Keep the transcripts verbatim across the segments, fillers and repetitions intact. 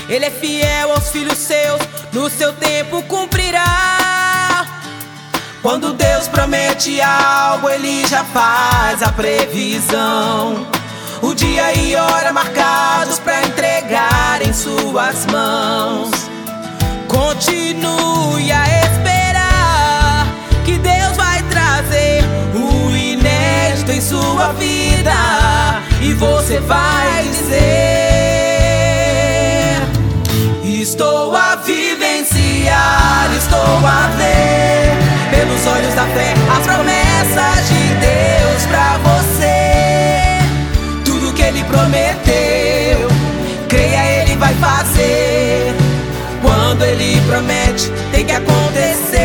Ele é fiel aos filhos seus, no seu tempo cumprirá. Quando Deus promete algo, Ele já faz a previsão. O dia e hora marcados para entregar em suas mãos. Continue a esperar, que Deus vai trazer o inédito em sua vida. E você vai dizer: estou a vivenciar, estou a ver pelos olhos da fé as promessas de Deus pra você. Tudo que Ele prometeu, creia, Ele vai fazer. Quando Ele promete, tem que acontecer.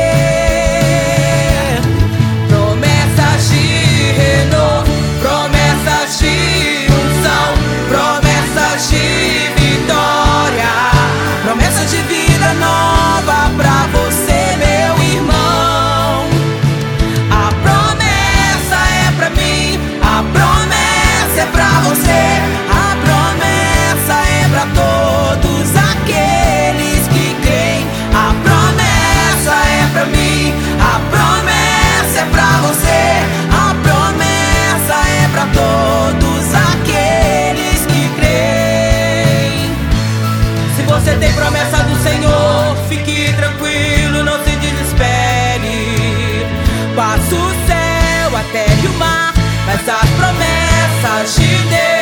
Promessas de renovo, promessas de unção, promessas de vitória, promessas de vida nova pra você, meu irmão. A promessa é pra mim, a promessa é pra você, a promessa é pra todos aqueles que creem. A promessa é pra mim, a promessa é pra você, a promessa é pra todos aqueles que creem. Se você tem promessa do Senhor, fique tranquilo, não se desespere. Passa o céu, a terra e o mar, mas as promessas de Deus